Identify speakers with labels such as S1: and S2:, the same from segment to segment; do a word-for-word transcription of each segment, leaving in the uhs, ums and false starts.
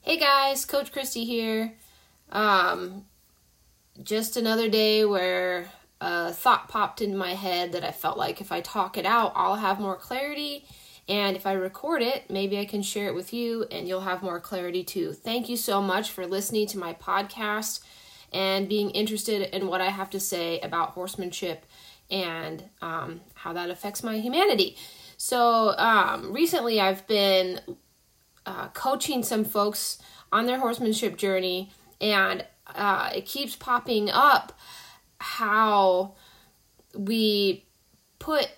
S1: Hey guys, Coach Christy here. Um, just another day where a thought popped in my head that I felt like if I talk it out, I'll have more clarity. And if I record it, maybe I can share it with you and you'll have more clarity too. Thank you so much for listening to my podcast and being interested in what I have to say about horsemanship and um, how that affects my humanity. So um, recently I've been uh, coaching some folks on their horsemanship journey, and uh, it keeps popping up how we put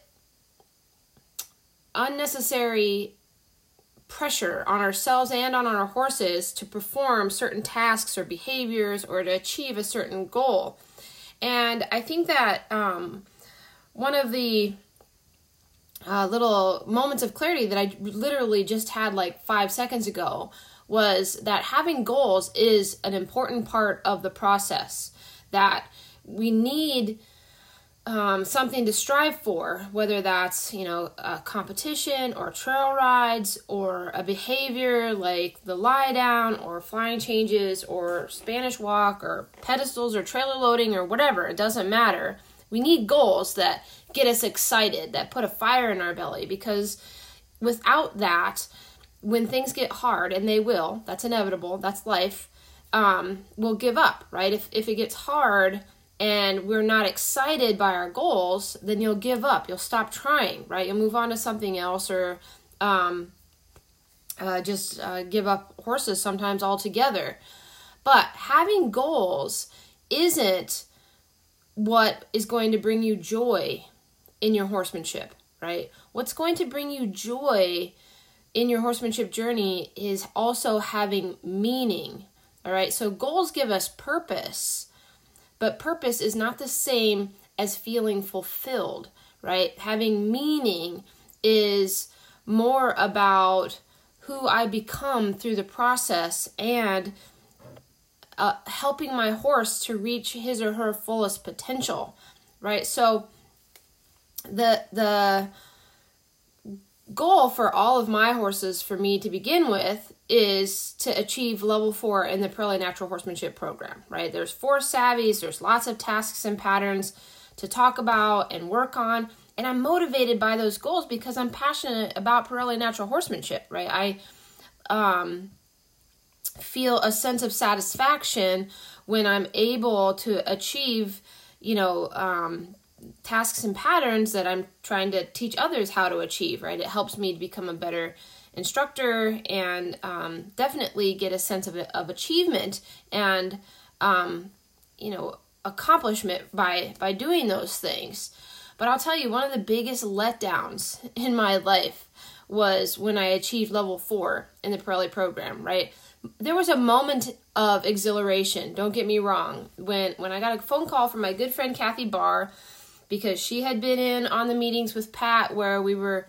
S1: unnecessary pressure on ourselves and on our horses to perform certain tasks or behaviors or to achieve a certain goal. And I think that um, one of the uh, little moments of clarity that I literally just had like five seconds ago was that having goals is an important part of the process, that we need um, something to strive for, whether that's, you know, a competition or trail rides or a behavior like the lie down or flying changes or Spanish walk or pedestals or trailer loading or whatever. It doesn't matter. We need goals that get us excited, that put a fire in our belly, because without that, when things get hard, and they will, that's inevitable, that's life, um, we'll give up, right? If if it gets hard and we're not excited by our goals, then you'll give up. You'll stop trying, right? You'll move on to something else, or um, uh, just uh, give up horses sometimes altogether. But having goals isn't what is going to bring you joy in your horsemanship, right? What's going to bring you joy in your horsemanship journey is also having meaning, all right? So goals give us purpose, but purpose is not the same as feeling fulfilled, right? Having meaning is more about who I become through the process and uh, helping my horse to reach his or her fullest potential, right? So the the goal for all of my horses, for me to begin with, is to achieve level four in the Pirelli Natural Horsemanship Program, right? There's four savvies, there's lots of tasks and patterns to talk about and work on, and I'm motivated by those goals because I'm passionate about Pirelli Natural Horsemanship, right? I um, feel a sense of satisfaction when I'm able to achieve, you know, um, tasks and patterns that I'm trying to teach others how to achieve, right? It helps me to become a better instructor and um, definitely get a sense of, of achievement and, um, you know, accomplishment by, by doing those things. But I'll tell you, one of the biggest letdowns in my life was when I achieved level four in the Pirelli program, right? There was a moment of exhilaration, don't get me wrong, when, when I got a phone call from my good friend Kathy Barr, because she had been in on the meetings with Pat where we were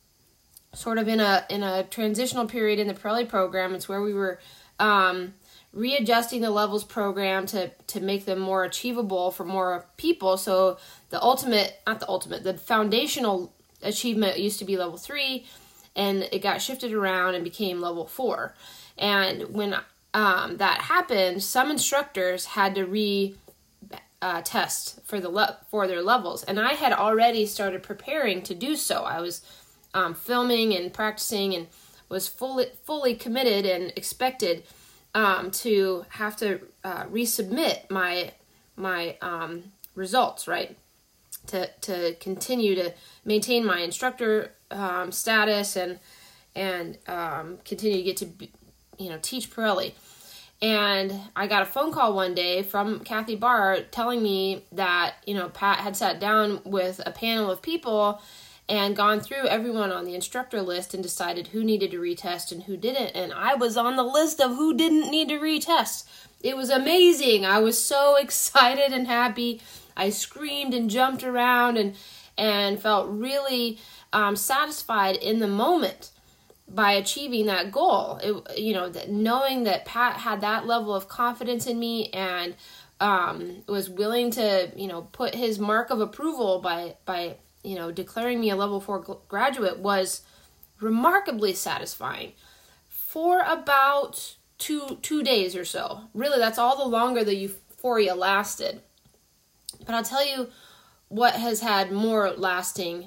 S1: sort of in a in a transitional period in the Pirelli program. It's where we were um, readjusting the levels program to, to make them more achievable for more people. So the ultimate, not the ultimate, the foundational achievement used to be level three, and it got shifted around and became level four. And when um, that happened, some instructors had to re Uh, test for the le- for their levels, and I had already started preparing to do so. I was um, filming and practicing, and was fully fully committed and expected um, to have to uh, resubmit my my um, results, right? To to continue to maintain my instructor um, status and and um, continue to get to be, you know teach Pirelli. And I got a phone call one day from Kathy Barr telling me that, you know, Pat had sat down with a panel of people and gone through everyone on the instructor list and decided who needed to retest and who didn't. And I was on the list of who didn't need to retest. It was amazing. I was so excited and happy. I screamed and jumped around and, and felt really um, satisfied in the moment by achieving that goal. It, you know, that knowing that Pat had that level of confidence in me and um, was willing to, you know, put his mark of approval by, by, you know, declaring me a level four graduate was remarkably satisfying. For about two two days or so. Really, that's all the longer the euphoria lasted. But I'll tell you what has had more lasting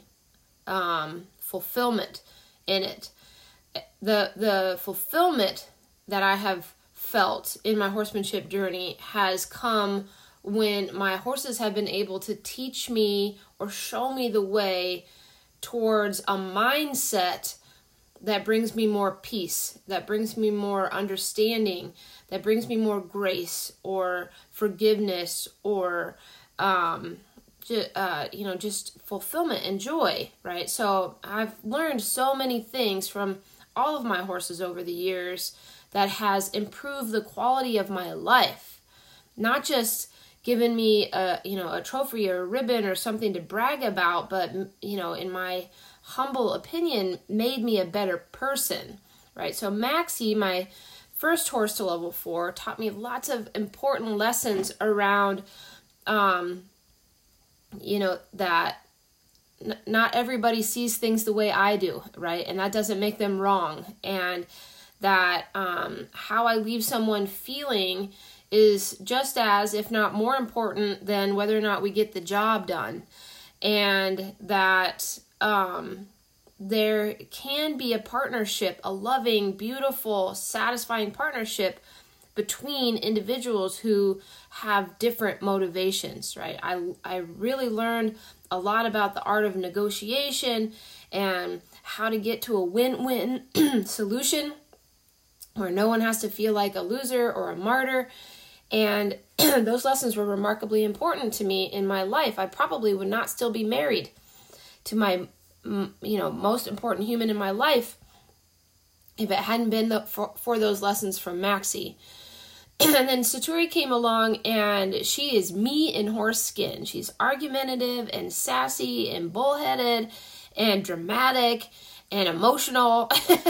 S1: um, fulfillment in it. The the fulfillment that I have felt in my horsemanship journey has come when my horses have been able to teach me or show me the way towards a mindset that brings me more peace, that brings me more understanding, that brings me more grace or forgiveness or, um, ju- uh, you know, just fulfillment and joy, right? So I've learned so many things from all of my horses over the years that has improved the quality of my life, not just given me a, you know, a trophy or a ribbon or something to brag about, but, you know, in my humble opinion, made me a better person, right? So Maxie, my first horse to level four, taught me lots of important lessons around, um, you know, that n- not everybody sees things the way I do, right? And that doesn't make them wrong. And that um, how I leave someone feeling is just as, if not more important than whether or not we get the job done. And that um, there can be a partnership, a loving, beautiful, satisfying partnership between individuals who have different motivations, right? I, I really learned a lot about the art of negotiation and how to get to a win-win solution where no one has to feel like a loser or a martyr. And those lessons were remarkably important to me in my life. I probably would not still be married to my, you know, most important human in my life if it hadn't been the, for, for those lessons from Maxie. And then Saturi came along, and she is me in horse skin. She's argumentative and sassy and bullheaded and dramatic and emotional.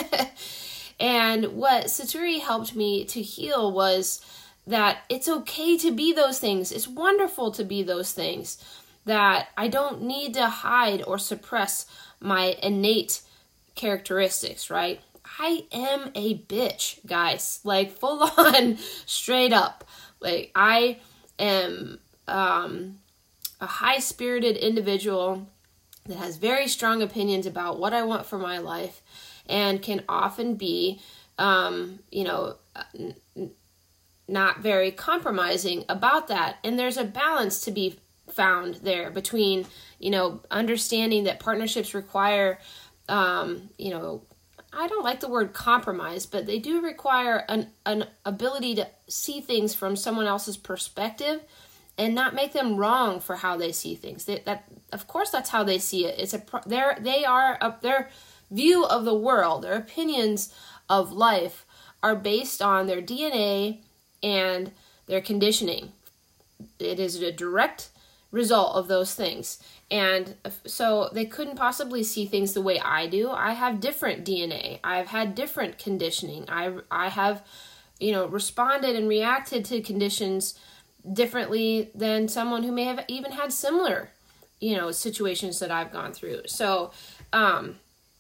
S1: And what Saturi helped me to heal was that it's okay to be those things. It's wonderful to be those things. That I don't need to hide or suppress my innate characteristics, right? I am a bitch, guys. Like, full on, straight up. Like, I am um, a high-spirited individual that has very strong opinions about what I want for my life and can often be, um, you know, n- not very compromising about that. And there's a balance to be found there between, you know, understanding that partnerships require, um, you know, I don't like the word compromise, but they do require an, an ability to see things from someone else's perspective and not make them wrong for how they see things. They, that, of course, that's how they see it. It's a, they're, they are, a, their view of the world, their opinions of life are based on their D N A and their conditioning. It is a direct result of those things. And so they couldn't possibly see things the way I do. I have different D N A. I've had different conditioning. I, I have, you know, responded and reacted to conditions differently than someone who may have even had similar, you know, situations that I've gone through. So, um,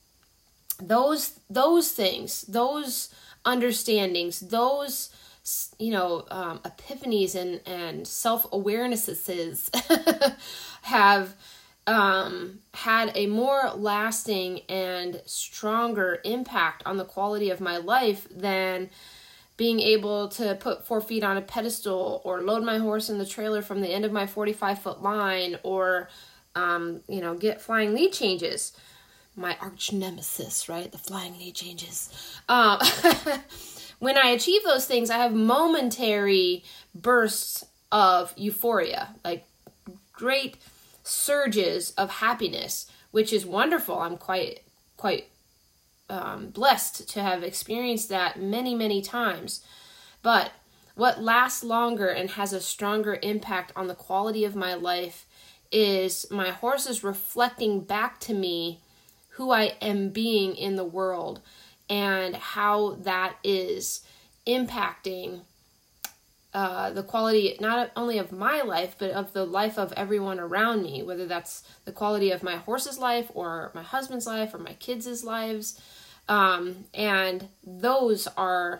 S1: those, those things, those understandings, those, you know, um, epiphanies and, and self-awarenesses have um, had a more lasting and stronger impact on the quality of my life than being able to put four feet on a pedestal or load my horse in the trailer from the end of my forty-five foot line or, um, you know, get flying lead changes. My arch nemesis, right? The flying lead changes. Um, when I achieve those things, I have momentary bursts of euphoria, like great surges of happiness, which is wonderful. I'm quite, quite um, blessed to have experienced that many, many times. But what lasts longer and has a stronger impact on the quality of my life is my horses reflecting back to me who I am being in the world and how that is impacting uh, the quality not only of my life, but of the life of everyone around me, whether that's the quality of my horse's life or my husband's life or my kids' lives. Um, and those are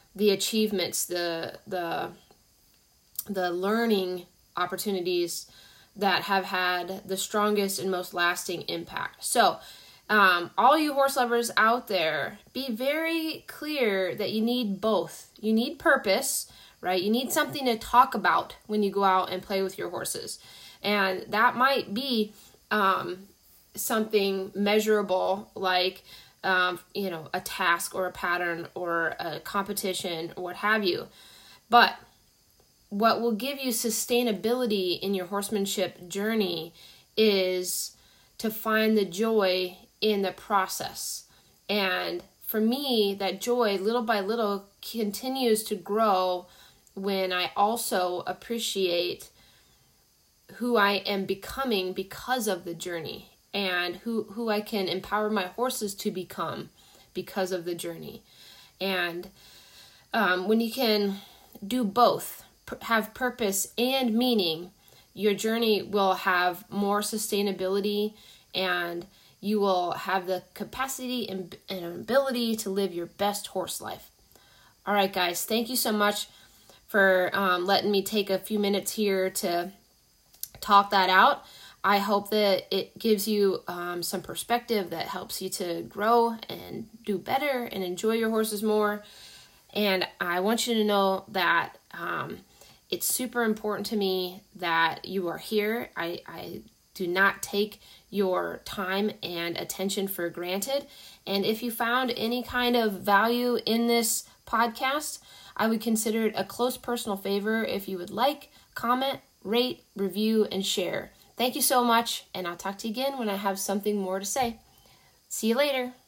S1: the achievements, the the the learning opportunities that have had the strongest and most lasting impact. So, um, all you horse lovers out there, be very clear that you need both. You need purpose, right? You need something to talk about when you go out and play with your horses. And that might be um, something measurable, like, um, you know, a task or a pattern or a competition or what have you. But what will give you sustainability in your horsemanship journey is to find the joy in the process. And for me, that joy, little by little, continues to grow when I also appreciate who I am becoming because of the journey, and who, who I can empower my horses to become because of the journey. And um, when you can do both, have purpose and meaning, your journey will have more sustainability, and you will have the capacity and, and ability to live your best horse life. All right, guys, thank you so much for um, letting me take a few minutes here to talk that out. I hope that it gives you um, some perspective that helps you to grow and do better and enjoy your horses more. And I want you to know that um, it's super important to me that you are here. I, I do not take your time and attention for granted. And if you found any kind of value in this podcast, I would consider it a close personal favor if you would like, comment, rate, review, and share. Thank you so much, and I'll talk to you again when I have something more to say. See you later.